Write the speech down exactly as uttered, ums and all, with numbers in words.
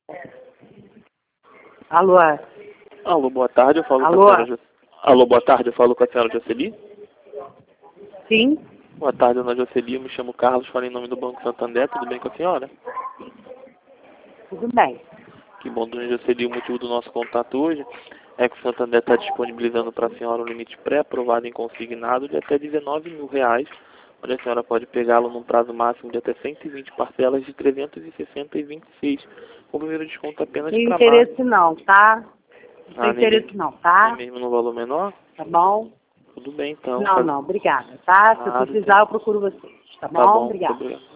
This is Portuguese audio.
Alô? Alô, boa tarde, eu falo Alô? com a senhora Jo- Alô, boa tarde, eu falo com a senhora Jocely. Sim? Boa tarde, dona Jocely, eu me chamo Carlos, falo em nome do Banco Santander, tudo bem com a senhora? Tudo bem. Que bom, dona Jocely, o motivo do nosso contato hoje é que o Santander está disponibilizando para a senhora um limite pré-aprovado em consignado de até dezenove mil reais, onde a senhora pode pegá-lo num prazo máximo de até cento e vinte parcelas de trezentos e sessenta e vinte e seis, com o primeiro desconto apenas Tem para interesse não, tá? Não tem Ah, nem interesse mesmo, não, nem tá? mesmo no valor menor? Tá bom? Tudo bem, então. Não, Faz... não, obrigada, tá? Se eu Nada, precisar, eu procuro vocês, tá tá bom? bom, muito Obrigada. obrigado.